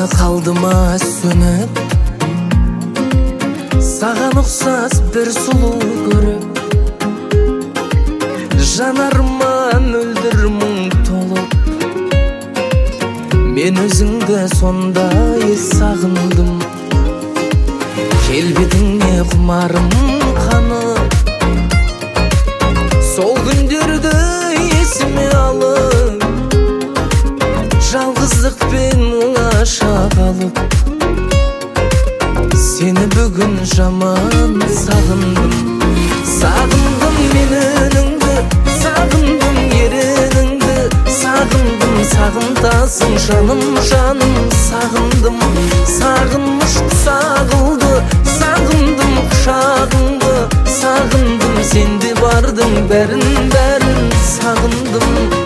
калдыма сөнүп, саган уксас бир сулуу көрүп, жанарыма мөлдүр мұң толуп, мен өзүңдү сондай сагындым. Келбетиңе кумарым канып, сол күндөрдү эсиме алып, жалгыздыкпен оңаша калып, сени бүгүн жаман сагындым. Сагындым мен өнүңдү, сагындым ериниңди, сагындым сагынтасың жаным жаным, сагындым. Сагыныш сагылды, сагындым кушагыңды, сагындым сенде бардың бәрін сагындым.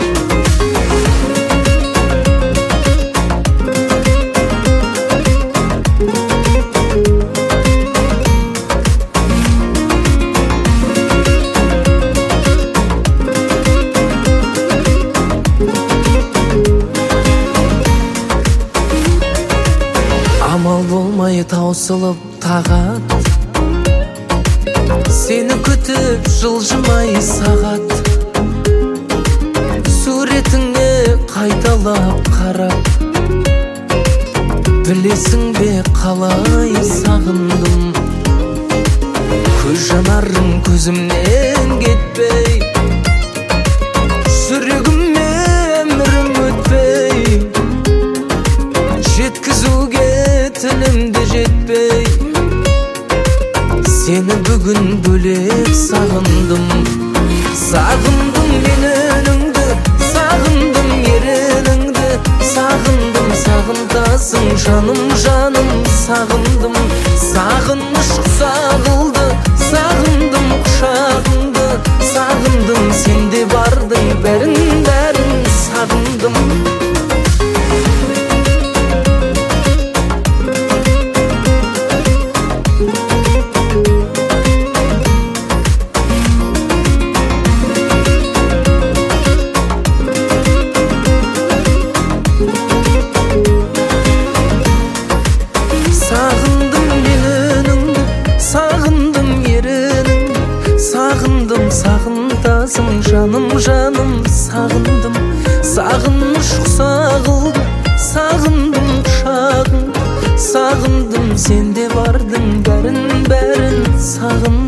Амал болмай таусылып тагат, сени күтүп жылжымай сагат, суретиңе кайталап карап, билесиңби калай сагындым. Көз жанарың көзүмнен кетпей, жүрөгүмө өмүрүм өтпей, жеткизүүгө тилимде жетпей, сени бүгүн бөлек сагындым. Сагындым мен өнүңдү, сагындым ериниңди, сагындым сагынтасың жаным жаным, сагындым. Сагыныш сагылды, сагындым кушагыңды, сагындым сенде бардың бәрін сагындым. Сагынтасың жаным жаным, сагындым. Сагыныш сагылды, сагындым кушагыңды, сагындым сенде бардың бәрін сагындым.